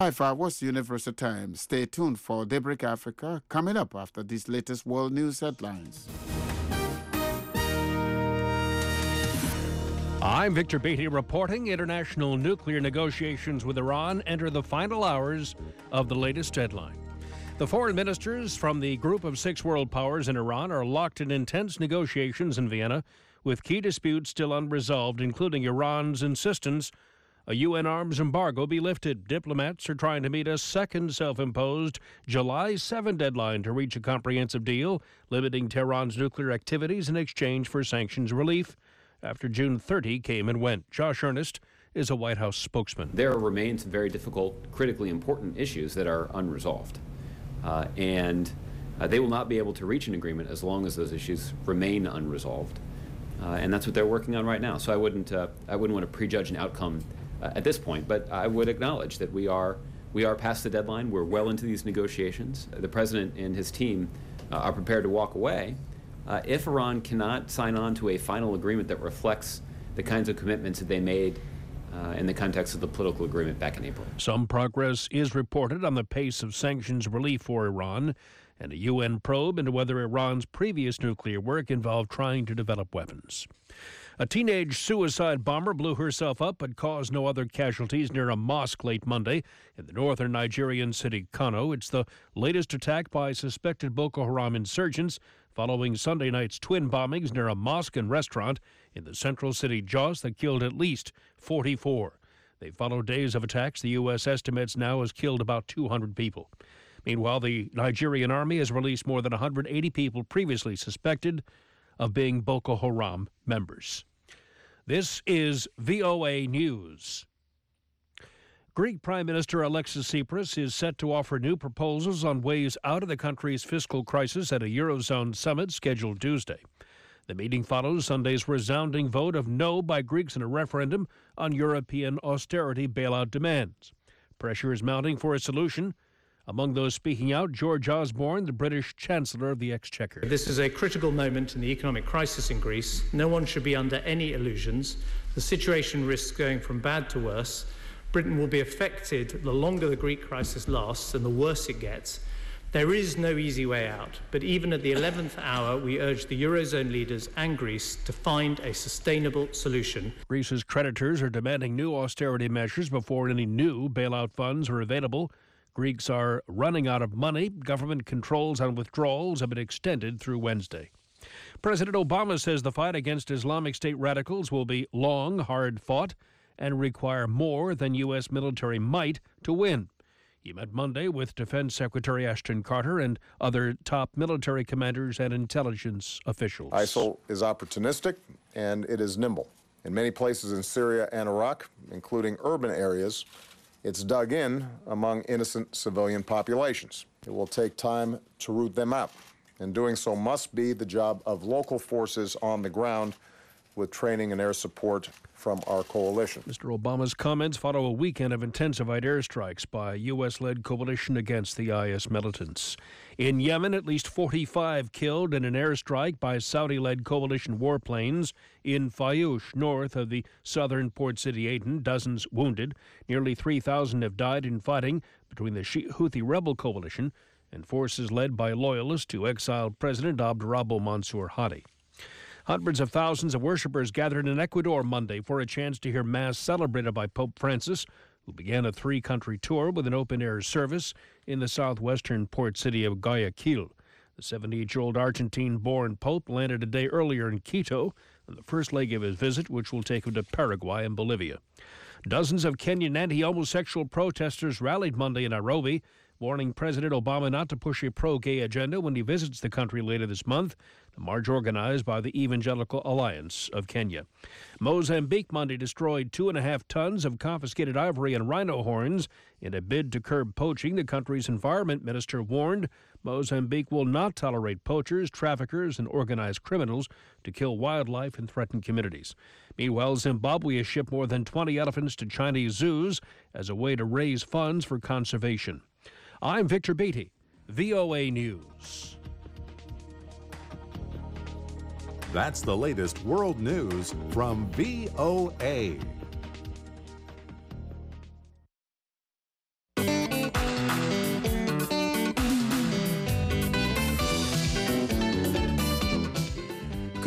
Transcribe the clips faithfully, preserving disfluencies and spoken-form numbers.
Hi, what's the Universal Time? Stay tuned for Daybreak Africa coming up after these latest world news headlines. I'm Victor Beatty reporting. International nuclear negotiations with Iran enter the final hours of the latest deadline. The foreign ministers from the group of six world powers in Iran are locked in intense negotiations in Vienna, with key disputes still unresolved, including Iran's insistence a U N arms embargo be lifted. Diplomats are trying to meet a second self-imposed July seventh deadline to reach a comprehensive deal, limiting Tehran's nuclear activities in exchange for sanctions relief after June thirtieth came and went. Josh Earnest is a White House spokesman. There remain some very difficult, critically important issues that are unresolved. Uh, and uh, they will not be able to reach an agreement as long as those issues remain unresolved. Uh, and that's what they're working on right now. So I wouldn't, uh, I wouldn't want to prejudge an outcome uh, at this point, but I would acknowledge that we are, we are past the deadline. We're well into these negotiations. The president and his team uh, are prepared to walk away Uh, if Iran cannot sign on to a final agreement that reflects the kinds of commitments that they made uh, in the context of the political agreement back in April. Some progress is reported on the pace of sanctions relief for Iran, and a U N probe into whether Iran's previous nuclear work involved trying to develop weapons. A teenage suicide bomber blew herself up but caused no other casualties near a mosque late Monday in the northern Nigerian city Kano. It's the latest attack by suspected Boko Haram insurgents following Sunday night's twin bombings near a mosque and restaurant in the central city Jos that killed at least forty-four. They followed days of attacks the U S estimates now has killed about two hundred people. Meanwhile, the Nigerian army has released more than one hundred eighty people previously suspected of being Boko Haram members. This is V O A News. Greek Prime Minister Alexis Tsipras is set to offer new proposals on ways out of the country's fiscal crisis at a Eurozone summit scheduled Tuesday. The meeting follows Sunday's resounding vote of no by Greeks in a referendum on European austerity bailout demands. Pressure is mounting for a solution. Among those speaking out, George Osborne, the British Chancellor of the Exchequer. This is a critical moment in the economic crisis in Greece. No one should be under any illusions. The situation risks going from bad to worse. Britain will be affected the longer the Greek crisis lasts and the worse it gets. There is no easy way out, but even at the eleventh hour, we urge the Eurozone leaders and Greece to find a sustainable solution. Greece's creditors are demanding new austerity measures before any new bailout funds are available. Greeks are running out of money. Government controls on withdrawals have been extended through Wednesday. President Obama says the fight against Islamic State radicals will be long, hard-fought, and require more than U S military might to win. He met Monday with Defense Secretary Ashton Carter and other top military commanders and intelligence officials. ISIL is opportunistic and it is nimble. In many places in Syria and Iraq, including urban areas, it's dug in among innocent civilian populations. It will take time to root them out, and doing so must be the job of local forces on the ground with training and air support from our coalition. Mister Obama's comments follow a weekend of intensified airstrikes by a U S-led coalition against the I S militants. In Yemen, at least forty-five killed in an airstrike by Saudi-led coalition warplanes in Fayoush, north of the southern port city Aden. Dozens wounded. Nearly three thousand have died in fighting between the Shiite Houthi rebel coalition and forces led by loyalists to exiled President Abdurrahman Mansour Hadi. Hundreds of thousands of worshippers gathered in Ecuador Monday for a chance to hear Mass celebrated by Pope Francis, who began a three-country tour with an open-air service in the southwestern port city of Guayaquil. The seventy-eight-year-old Argentine-born Pope landed a day earlier in Quito on the first leg of his visit, which will take him to Paraguay and Bolivia. Dozens of Kenyan anti-homosexual protesters rallied Monday in Nairobi, warning President Obama not to push a pro-gay agenda when he visits the country later this month. The march organized by the Evangelical Alliance of Kenya. Mozambique Monday destroyed two and a half tons of confiscated ivory and rhino horns in a bid to curb poaching. The country's environment minister warned Mozambique will not tolerate poachers, traffickers, and organized criminals to kill wildlife and threaten communities. Meanwhile, Zimbabwe has shipped more than twenty elephants to Chinese zoos as a way to raise funds for conservation. I'm Victor Beatty, V O A News. That's the latest world news from V O A.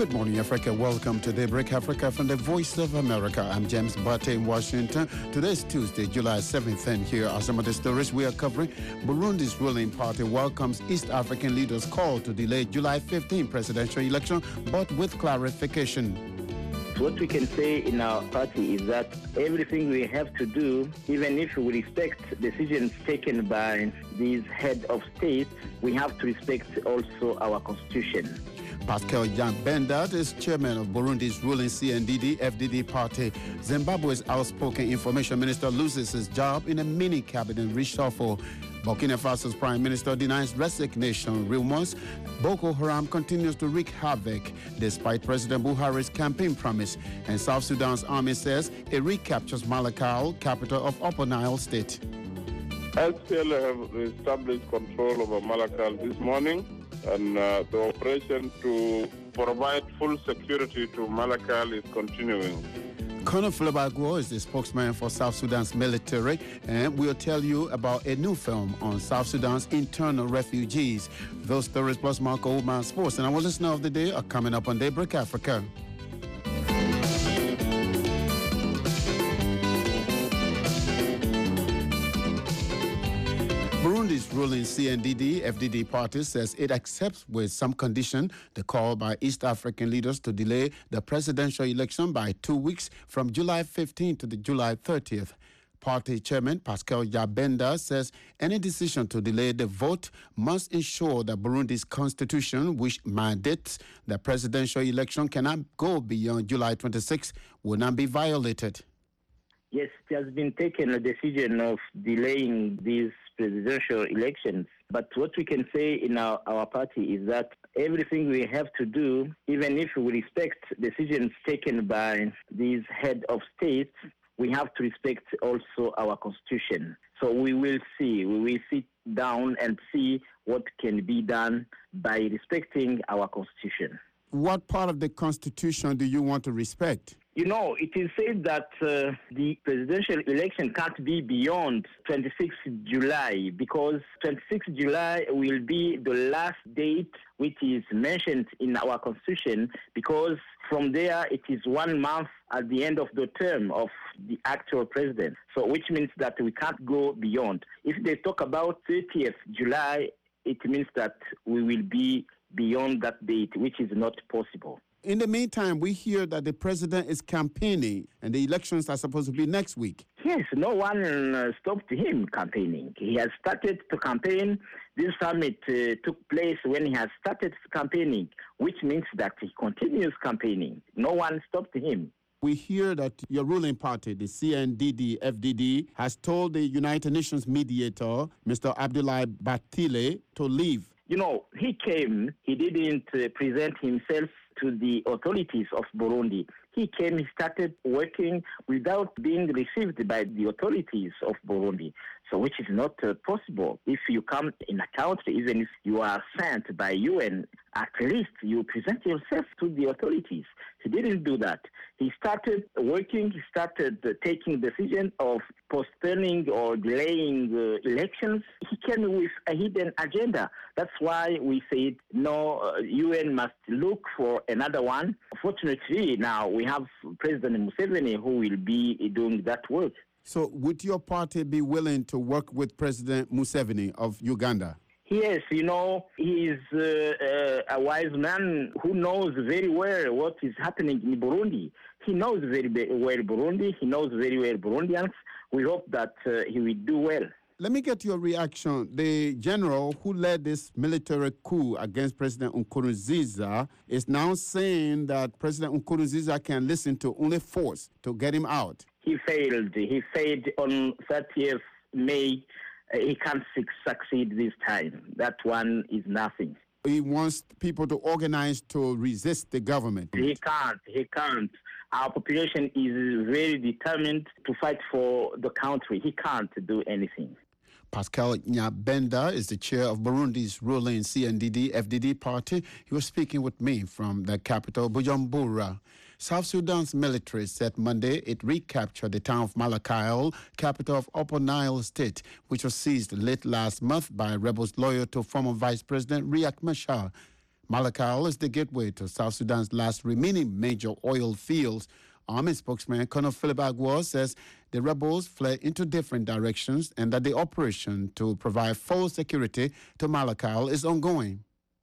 Good morning, Africa. Welcome to Daybreak Africa from the Voice of America. I'm James Bate in Washington. Today is Tuesday, July seventh, and here are some of the stories we are covering. Burundi's ruling party welcomes East African leaders' call to delay July fifteenth presidential election, but with clarification. What we can say in our party is that everything we have to do, even if we respect decisions taken by these head of state, we have to respect also our constitution. Pascal Nyabenda is chairman of Burundi's ruling C N D D F D D party. Zimbabwe's outspoken information minister loses his job in a mini cabinet reshuffle. Burkina Faso's prime minister denies resignation rumors. Boko Haram continues to wreak havoc despite President Buhari's campaign promise. And South Sudan's army says it recaptures Malakal, capital of Upper Nile State. S P L have established control over Malakal this morning, and uh, the operation to provide full security to Malakal is continuing. Colonel Flebagwo is the spokesman for South Sudan's military, and we'll tell you about a new film on South Sudan's internal refugees. Those stories plus Marco Oldman Sports and our listener of the day are coming up on Daybreak Africa. Burundi's ruling C N D D F D D party says it accepts with some condition the call by East African leaders to delay the presidential election by two weeks from July fifteenth to the July thirtieth. Party chairman Pascal Nyabenda says any decision to delay the vote must ensure that Burundi's constitution, which mandates the presidential election cannot go beyond July twenty-sixth, will not be violated. Yes, it has been taken a decision of delaying these presidential elections. But what we can say in our, our party is that everything we have to do, even if we respect decisions taken by these head of states, we have to respect also our constitution. So we will see, we will sit down and see what can be done by respecting our constitution. What part of the constitution do you want to respect? You know, it is said that uh, the presidential election can't be beyond twenty-sixth of July because twenty-sixth of July will be the last date which is mentioned in our constitution, because from there it is one month at the end of the term of the actual president. So which means that we can't go beyond. If they talk about thirtieth of July, it means that we will be beyond that date, which is not possible. In the meantime, we hear that the president is campaigning and the elections are supposed to be next week. Yes, no one uh, stopped him campaigning. He has started to campaign. This summit uh, took place when he has started campaigning, which means that he continues campaigning. No one stopped him. We hear that your ruling party, the C N D D F D D, has told the United Nations mediator, Mister Abdoulaye Bathily, to leave. You know, he came, he didn't uh, present himself to the authorities of Burundi. He came, he started working without being received by the authorities of Burundi. So which is not uh, possible. If you come in a country, even if you are sent by U N, at least you present yourself to the authorities. He didn't do that. He started working, he started uh, taking decisions of postponing or delaying uh, elections. He came with a hidden agenda. That's why we said, no, uh, U N must look for another one. Fortunately, now we have President Museveni who will be doing that work. So would your party be willing to work with President Museveni of Uganda? Yes, you know, he is uh, uh, a wise man who knows very well what is happening in Burundi. He knows very well Burundi. He knows very well Burundians. We hope that uh, he will do well. Let me get your reaction. The general who led this military coup against President Nkurunziza is now saying that President Nkurunziza can listen to only force to get him out. He failed. He failed on thirtieth of May. Uh, he can't succeed this time. That one is nothing. He wants people to organize to resist the government. He can't. He can't. Our population is very determined to fight for the country. He can't do anything. Pascal Nyabenda is the chair of Burundi's ruling C N D D F D D party. He was speaking with me from the capital, Bujumbura. South Sudan's military said Monday it recaptured the town of Malakal, capital of Upper Nile State, which was seized late last month by rebels loyal to former Vice President Riek Machar. Malakal is the gateway to South Sudan's last remaining major oil fields. Army spokesman Colonel Philip Agua says the rebels fled into different directions and that the operation to provide full security to Malakal is ongoing.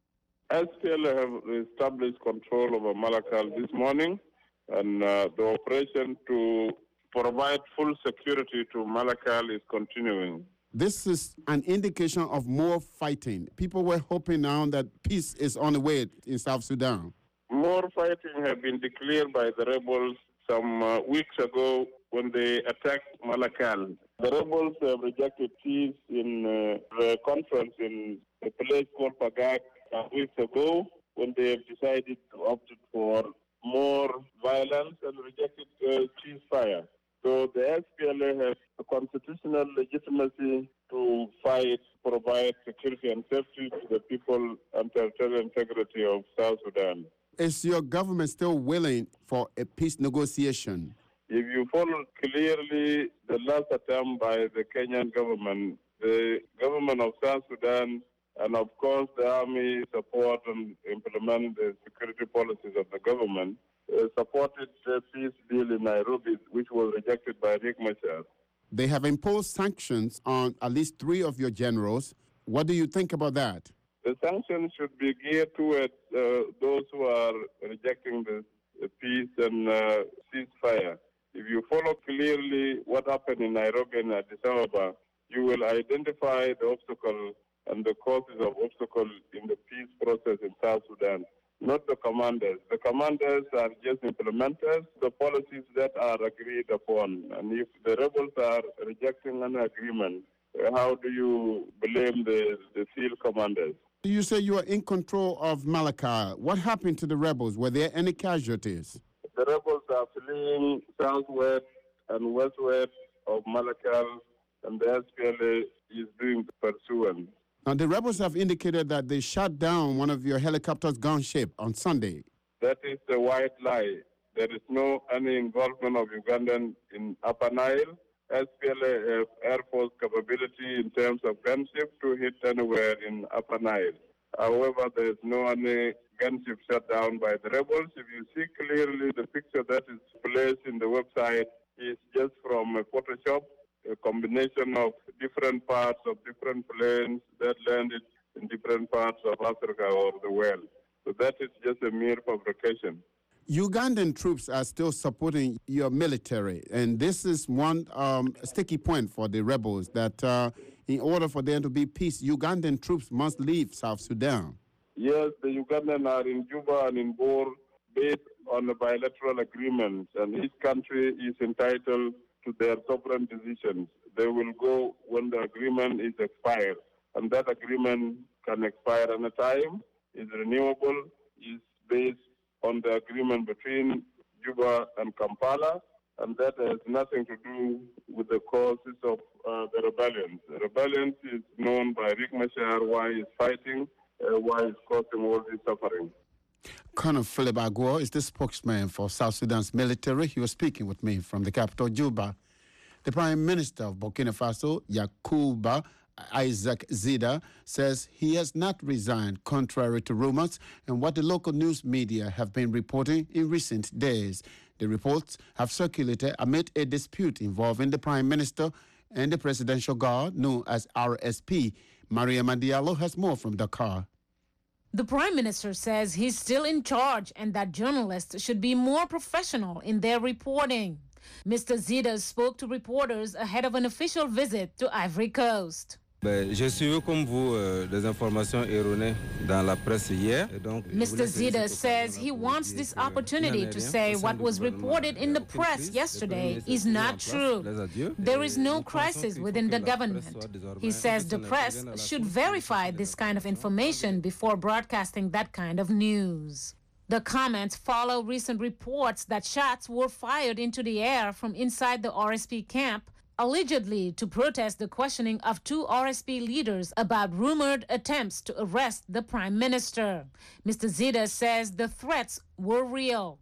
S P L A have established control over Malakal this morning, and uh, the operation to provide full security to Malakal is continuing. This is an indication of more fighting. People were hoping now that peace is on the way in South Sudan. More fighting had been declared by the rebels some uh, weeks ago when they attacked Malakal. The rebels have rejected peace in uh, the conference in a place called Pagak uh, weeks ago when they have decided to opt for more violence and rejected uh, ceasefire. So the S P L A has a constitutional legitimacy to fight, provide security and safety to the people and territorial integrity of South Sudan. Is your government still willing for a peace negotiation? If you follow clearly the last attempt by the Kenyan government, the government of South Sudan, and of course the army support and implement the security policies of the government, uh, supported the peace deal in Nairobi, which was rejected by Riek Machar. They have imposed sanctions on at least three of your generals. What do you think about that? The sanctions should be geared toward uh, those who are rejecting the, the peace and uh, ceasefire. If you follow clearly what happened in Nairobi and Addis Ababa, you will identify the obstacle and the causes of obstacle in the peace process in South Sudan, not the commanders. The commanders are just implementers, the policies that are agreed upon. And if the rebels are rejecting an agreement, how do you blame the, the field commanders? You say you are in control of Malakal. What happened to the rebels? Were there any casualties? The rebels are fleeing southwest and westward of Malakal, and the S P L A is doing pursuance. Now, the rebels have indicated that they shot down one of your helicopter's gunship on Sunday. That is a white lie. There is no any involvement of Ugandan in Upper Nile. S P L A have Air Force capability in terms of gunship to hit anywhere in Upper Nile. However, there is no any gunship shut down by the rebels. If you see clearly the picture that is placed in the website is just from a Photoshop, a combination of different parts of different planes that landed in different parts of Africa or the world. So that is just a mere fabrication. Ugandan troops are still supporting your military, and this is one um, sticky point for the rebels, that uh, in order for there to be peace, Ugandan troops must leave South Sudan. Yes, the Ugandan are in Juba and in Bor based on a bilateral agreement, and each country is entitled to their sovereign decisions. They will go when the agreement is expired, and that agreement can expire any time, is renewable, is based on the agreement between Juba and Kampala, and that has nothing to do with the causes of uh, the rebellion. The rebellion is known by Riek Machar, why he's fighting, uh, why he's causing all this suffering. Colonel Philip Agua is the spokesman for South Sudan's military. He was speaking with me from the capital, Juba. The Prime Minister of Burkina Faso, Yakuba Isaac Zida, says he has not resigned, contrary to rumors and what the local news media have been reporting in recent days. The reports have circulated amid a dispute involving the Prime Minister and the Presidential Guard, known as R S P. Maria Diallo has more from Dakar. The Prime Minister says he's still in charge and that journalists should be more professional in their reporting. Mister Zida spoke to reporters ahead of an official visit to Ivory Coast. J'ai suivi comme vous des informations erronées dans la presse hier. Mister Zida says he wants this opportunity to say what was reported in the press yesterday is not true. There is no crisis within the government. He says the press should verify this kind of information before broadcasting that kind of news. The comments follow recent reports that shots were fired into the air from inside the R S P camp, allegedly to protest the questioning of two R S P leaders about rumored attempts to arrest the Prime Minister. Mister Zida says the threats were real.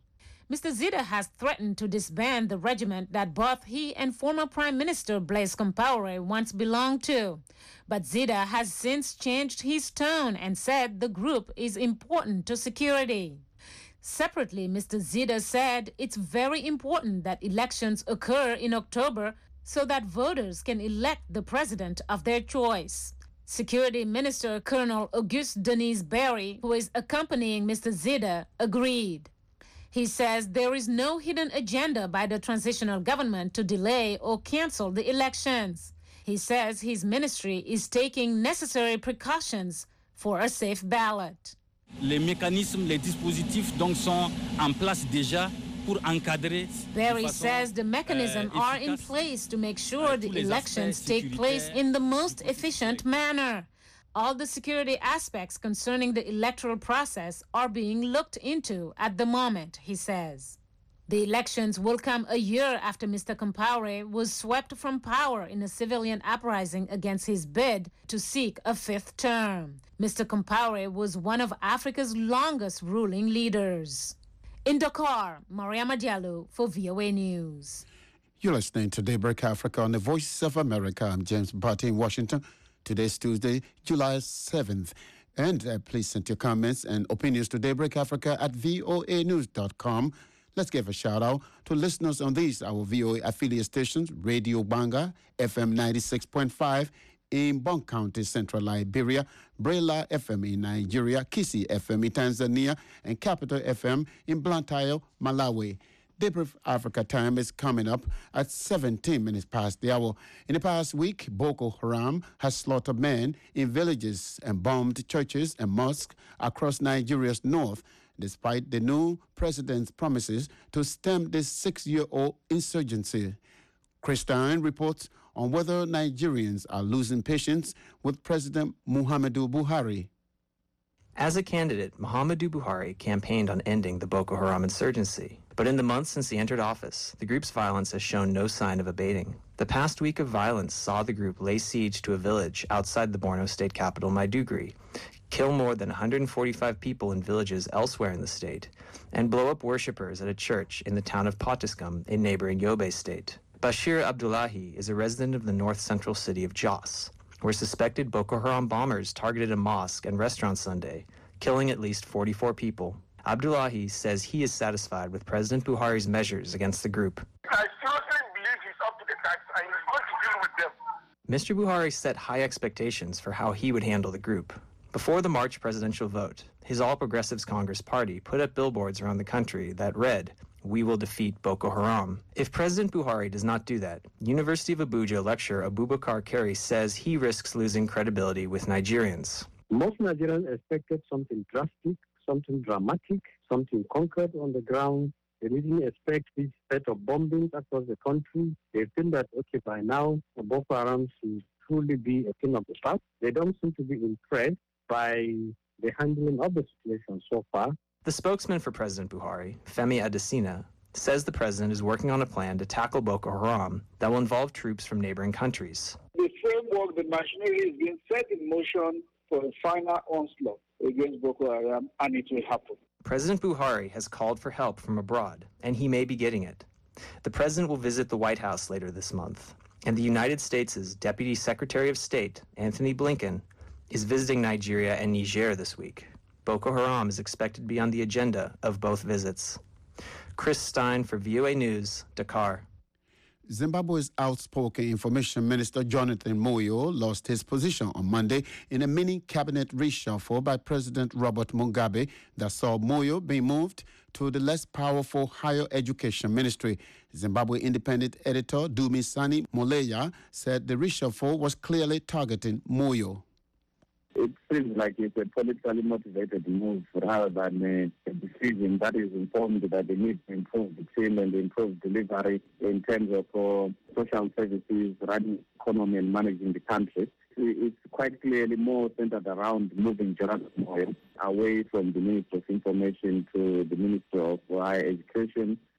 Mister Zida has threatened to disband the regiment that both he and former Prime Minister Blaise Compaoré once belonged to. But Zida has since changed his tone and said the group is important to security. Separately, Mister Zida said it's very important that elections occur in October so that voters can elect the president of their choice. Security Minister Colonel Auguste Denis Berry, who is accompanying Mister Zida, agreed. He says there is no hidden agenda by the transitional government to delay or cancel the elections. He says his ministry is taking necessary precautions for a safe ballot. Les mécanismes, les dispositifs donc sont en place déjà pour encadrer. Berry says the mechanisms are in place to make sure the elections take place in the most efficient manner. All the security aspects concerning the electoral process are being looked into at the moment, he says. The elections will come a year after Mister Compaoré was swept from power in a civilian uprising against his bid to seek a fifth term. Mister Compaoré was one of Africa's longest ruling leaders. In Dakar, Mariama Diallo for V O A News. You're listening to Daybreak Africa on the Voice of America. I'm James Barty in Washington. Today's Tuesday, July seventh. And uh, please send your comments and opinions to Daybreak Africa at voa news dot com. Let's give a shout out to listeners on these, our V O A affiliate stations, Radio Banga, F M ninety-six point five in Bonk County, Central Liberia, Brela F M in Nigeria, Kisi F M in Tanzania, and Capital F M in Blantyre, Malawi. Daybreak Africa time is coming up at seventeen minutes past the hour. In the past week, Boko Haram has slaughtered men in villages and bombed churches and mosques across Nigeria's north, despite the new president's promises to stem this six-year-old insurgency. Christine reports on whether Nigerians are losing patience with President Muhammadu Buhari. As a candidate, Muhammadu Buhari campaigned on ending the Boko Haram insurgency. But in the months since he entered office, the group's violence has shown no sign of abating. The past week of violence saw the group lay siege to a village outside the Borno state capital, Maiduguri, kill more than one hundred forty-five people in villages elsewhere in the state, and blow up worshippers at a church in the town of Potiskum in neighboring Yobe state. Bashir Abdullahi is a resident of the north-central city of Jos, where suspected Boko Haram bombers targeted a mosque and restaurant Sunday, killing at least forty-four people. Abdullahi says he is satisfied with President Buhari's measures against the group. I seriously believe he's up to the task and he's going to deal with them. Mister Buhari set high expectations for how he would handle the group. Before the March presidential vote, his All Progressives Congress party put up billboards around the country that read, "We will defeat Boko Haram." If President Buhari does not do that, University of Abuja lecturer Abubakar Kari says he risks losing credibility with Nigerians. Most Nigerians expected something drastic, something dramatic, something concrete on the ground. They didn't expect this set of bombings across the country. They feel that, okay, by now, Boko Haram should truly be a thing of the past. They don't seem to be impressed by the handling of the situation so far. The spokesman for President Buhari, Femi Adesina, says the president is working on a plan to tackle Boko Haram that will involve troops from neighboring countries. The framework, the machinery is being set in motion for a final onslaught against Boko Haram, and it will happen. President Buhari has called for help from abroad, and he may be getting it. The president will visit the White House later this month, and the United States' Deputy Secretary of State, Anthony Blinken, is visiting Nigeria and Niger this week. Boko Haram is expected to be on the agenda of both visits. Chris Stein for V O A News, Dakar. Zimbabwe's outspoken Information Minister Jonathan Moyo lost his position on Monday in a mini cabinet reshuffle by President Robert Mugabe that saw Moyo being moved to the less powerful Higher Education Ministry. Zimbabwe Independent editor Dumisani Moleya said the reshuffle was clearly targeting Moyo. It seems like it's a politically motivated move rather than a, a decision that is informed that they need to improve the team and improve delivery in terms of uh, social services, running economy and managing the country. It's quite clearly more centered around moving Jonathan Moyo away from the Minister of Information to the Minister of Higher Education,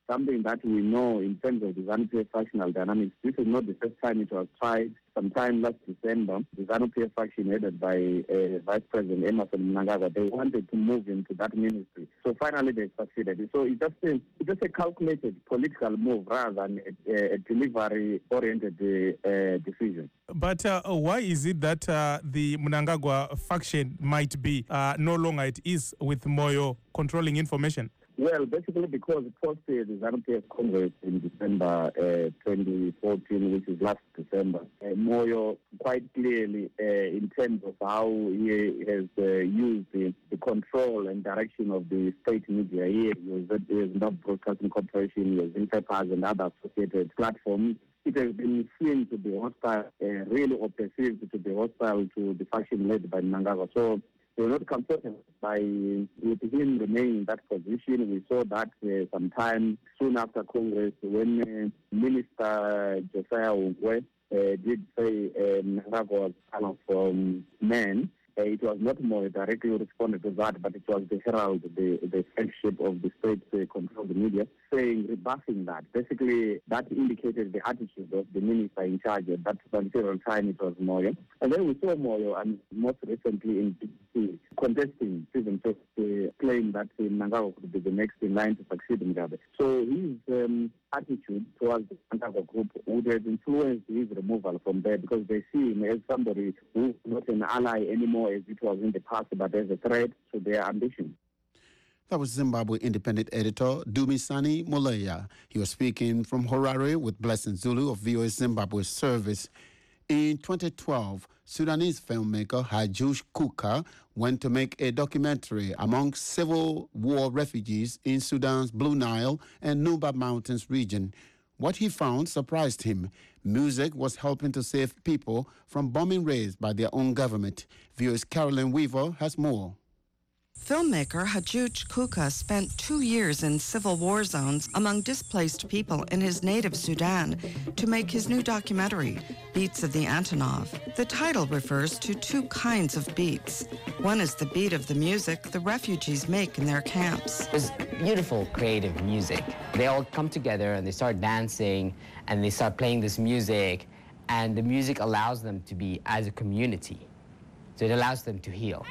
something that we know in terms of the ZANU-P F factional dynamics. This is not the first time it was tried. Sometime last December, the ZANU-P F faction headed by uh, Vice President Emmerson Mnangagwa, they wanted to move into that ministry. So finally they succeeded. So it's just a, it's just a calculated political move rather than a, a delivery-oriented uh, decision. But uh, why is it that uh, the Mnangagwa faction might be uh, no longer it is with Moyo controlling information? Well, basically because post uh, the ZANU-P F Congress in December uh, twenty fourteen, which is last December, uh, Moyo quite clearly, uh, in terms of how he has uh, used the, the control and direction of the state media here, he has not Broadcasting Corporation, he has Interpass and other associated platforms. It has been seen to be hostile, uh, really or perceived to be hostile to the faction led by Mnangagwa. So they were not comfortable by with him remaining in that position. We saw that uh, sometime soon after Congress when uh, Minister Josiah Ongwe uh, did say uh, Mnangagwa was kind of um, man. Uh, it was not more directly responded to that, but it was the Herald, the, the flagship of the state-controlled uh, media, saying, rebuffing that. Basically, that indicated the attitude of the minister in charge at that particular time. It was Moyo. And then we saw Moyo, and most recently in D C, contesting Stephen to uh, claim that uh, Mnangagwa could be the next in line to succeed Mugabe. So his um, attitude towards the Mnangagwa group would have influenced his removal from there, because they see him as somebody who is not an ally anymore as it was in the past, but as a threat to their ambition. That was Zimbabwe Independent Editor Dumisani Moleya. He was speaking from Harare with Blessing Zulu of V O A Zimbabwe Service. In twenty twelve, Sudanese filmmaker Hajush Kuka went to make a documentary among civil war refugees in Sudan's Blue Nile and Nuba Mountains region. What he found surprised him. Music was helping to save people from bombing raids by their own government. V O A's Carolyn Weaver has more. Filmmaker Hajuj Kuka spent two years in civil war zones among displaced people in his native Sudan to make his new documentary, Beats of the Antonov. The title refers to two kinds of beats. One is the beat of the music the refugees make in their camps. It's beautiful, creative music. They all come together and they start dancing and they start playing this music, and the music allows them to be as a community. So it allows them to heal.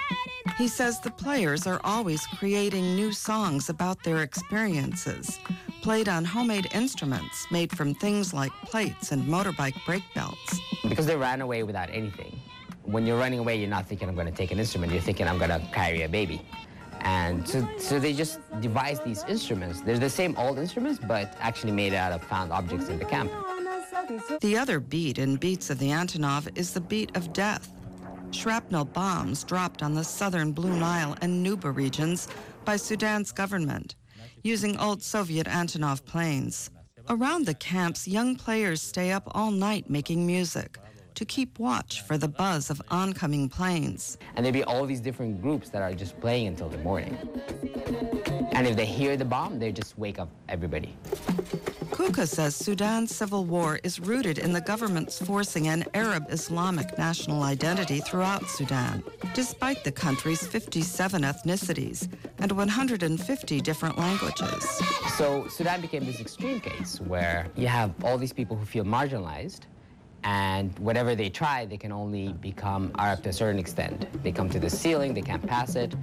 He says the players are always creating new songs about their experiences, played on homemade instruments made from things like plates and motorbike brake belts. Because they ran away without anything. When you're running away, you're not thinking, I'm going to take an instrument. You're thinking, I'm going to carry a baby. And so, so they just devised these instruments. They're the same old instruments, but actually made out of found objects in the camp. The other beat in Beats of the Antonov is the beat of death. Shrapnel bombs dropped on the southern Blue Nile and Nuba regions by Sudan's government, using old Soviet Antonov planes. Around the camps, young players stay up all night making music to keep watch for the buzz of oncoming planes. And there'd be all these different groups that are just playing until the morning. And if they hear the bomb, they just wake up everybody. Kuka says Sudan's civil war is rooted in the government's forcing an Arab Islamic national identity throughout Sudan, despite the country's fifty-seven ethnicities and one hundred fifty different languages. So Sudan became this extreme case where you have all these people who feel marginalized, and whatever they try, they can only become Arab to a certain extent. They come to the ceiling, they can't pass it,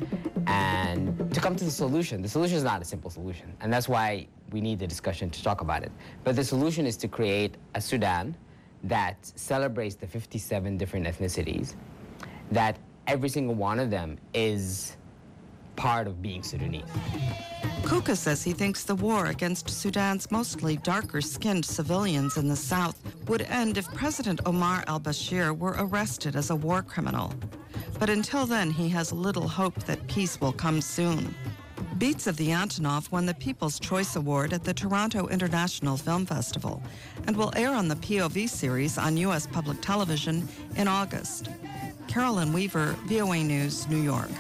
and to come to the solution, the solution is not a simple solution, and that's why we need the discussion to talk about it. But the solution is to create a Sudan that celebrates the fifty-seven different ethnicities, that every single one of them is part of being Sudanese. Kuka says he thinks the war against Sudan's mostly darker-skinned civilians in the south would end if President Omar al-Bashir were arrested as a war criminal. But until then, he has little hope that peace will come soon. Beats of the Antonov won the People's Choice Award at the Toronto International Film Festival and will air on the P O V series on U S public television in August. Carolyn Weaver, V O A News, New York.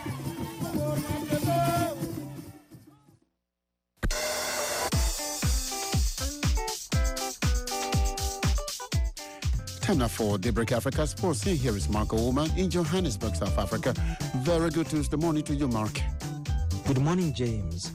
Time now for Daybreak Africa Sports. Here is Marco Woman in Johannesburg, South Africa. Very good Tuesday morning to you, Mark. Good morning, James. In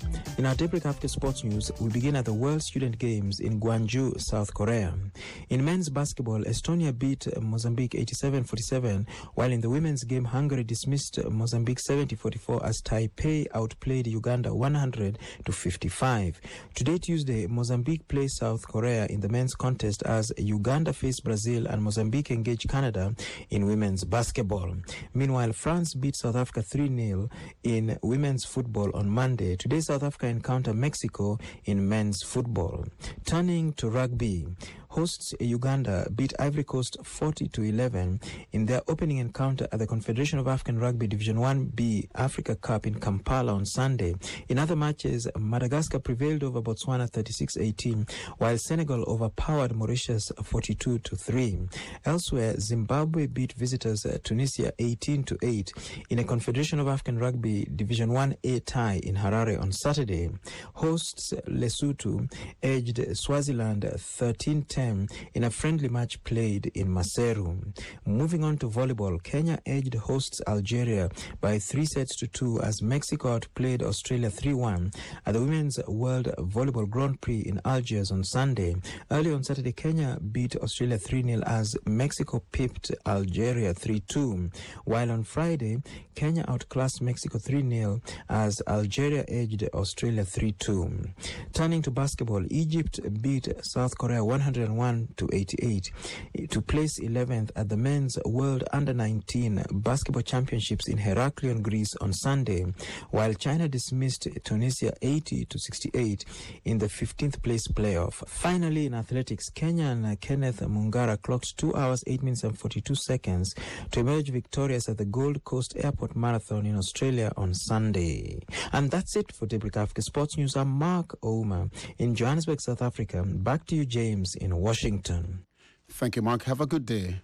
In our Daybreak Africa Sports News, we begin at the World Student Games in Gwangju, South Korea. In men's basketball, Estonia beat Mozambique eighty-seven forty-seven, while in the women's game, Hungary dismissed Mozambique seventy forty-four as Taipei outplayed Uganda one hundred to fifty-five. Today, Tuesday, Mozambique plays South Korea in the men's contest as Uganda face Brazil and Mozambique engage Canada in women's basketball. Meanwhile, France beat South Africa three nil in women's football on Monday. Today, South Africa encounter Mexico in men's football. Turning to rugby, hosts Uganda beat Ivory Coast forty to eleven in their opening encounter at the Confederation of African Rugby Division one B Africa Cup in Kampala on Sunday. In other matches, Madagascar prevailed over Botswana thirty-six eighteen, while Senegal overpowered Mauritius forty-two to three. Elsewhere, Zimbabwe beat visitors Tunisia eighteen to eight in a Confederation of African Rugby Division one A tie in Harare on Saturday. Hosts Lesotho edged Swaziland thirteen ten in a friendly match played in Maseru. Moving on to volleyball, Kenya edged hosts Algeria by three sets to two as Mexico outplayed Australia three one at the Women's World Volleyball Grand Prix in Algiers on Sunday. Early on Saturday, Kenya beat Australia three nil as Mexico pipped Algeria three two, while on Friday, Kenya outclassed Mexico three nil as Algeria edged Australia three two. Turning to basketball, Egypt beat South Korea one hundred one to eighty-eight to place eleventh at the Men's World Under nineteen Basketball Championships in Heraklion, Greece on Sunday, while China dismissed Tunisia eighty to sixty-eight in the fifteenth place playoff. Finally, in athletics, Kenyan Kenneth Mungara clocked two hours, eight minutes and forty-two seconds to emerge victorious at the Gold Coast Airport Marathon in Australia on Sunday. And that's it for Daybreak Africa Sports News. I'm Mark Ouma in Johannesburg, South Africa. Back to you, James, in Washington. Thank you, Mark. Have a good day.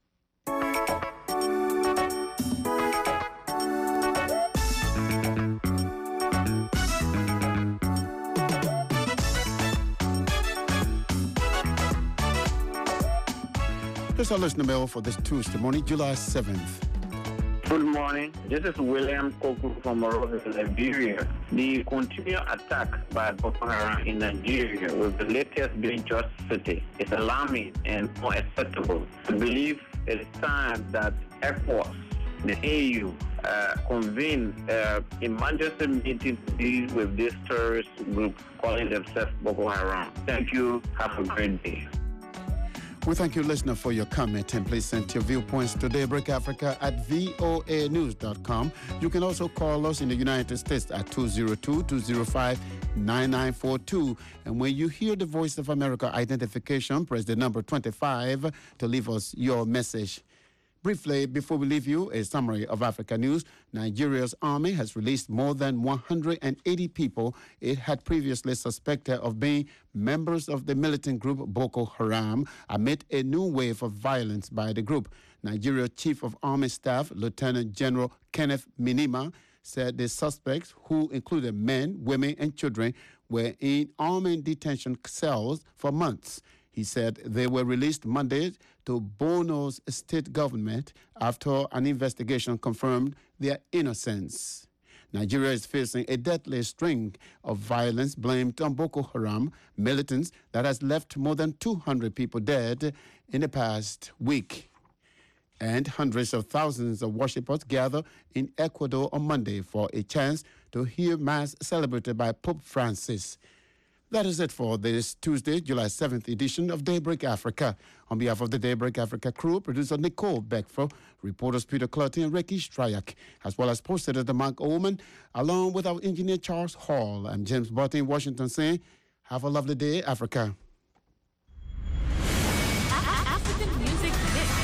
Here's our listener mail for this Tuesday morning, July seventh. Good morning. This is William Koku from Monrovia, Liberia. The continued attack by Boko Haram in Nigeria, with the latest being Jos City, is alarming and unacceptable. I believe it is time that ECOWAS, the A U, uh, convene uh, emergency meeting to deal with this terrorist group calling themselves Boko Haram. Thank you. Have a great day. We thank you, listener, for your comment, and please send your viewpoints to Daybreak Africa at voa news dot com. You can also call us in the United States at two oh two, two oh five, nine nine four two. And when you hear the Voice of America identification, press the number twenty-five to leave us your message. Briefly, before we leave you, a summary of Africa news. Nigeria's army has released more than one hundred eighty people it had previously suspected of being members of the militant group Boko Haram amid a new wave of violence by the group. Nigeria Chief of Army Staff, Lieutenant General Kenneth Minima, said the suspects, who included men, women, and children, were in army detention cells for months. He said they were released Monday to Borno's state government after an investigation confirmed their innocence. Nigeria is facing a deadly string of violence blamed on Boko Haram militants that has left more than two hundred people dead in the past week. And hundreds of thousands of worshippers gather in Ecuador on Monday for a chance to hear Mass celebrated by Pope Francis. That is it for this Tuesday, July seventh edition of Daybreak Africa. On behalf of the Daybreak Africa crew, producer Nicole Beckford, reporters Peter Clutty and Ricky Stryak, as well as post editor Mark Ullman, along with our engineer Charles Hall. I'm James Barton in Washington saying, have a lovely day, Africa. African music mix.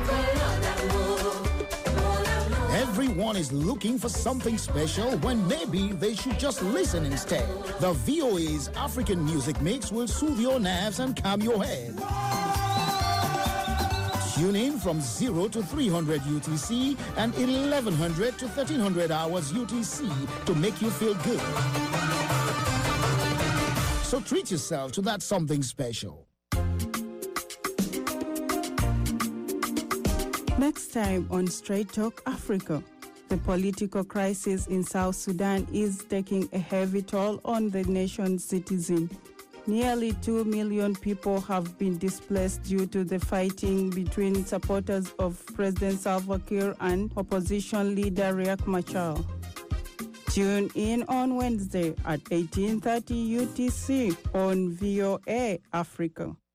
Everyone is looking for something special when maybe they should just listen instead. The V O A's African Music Mix will soothe your nerves and calm your head. Tune in from zero to three hundred U T C and eleven hundred to thirteen hundred hours U T C to make you feel good. So treat yourself to that something special. Next time on Straight Talk Africa, The political crisis in South Sudan is taking a heavy toll on the nation's citizens. Nearly two million people have been displaced due to the fighting between supporters of President Salva Kiir and opposition leader Riek Machar. Tune in on Wednesday at eighteen thirty U T C on V O A Africa.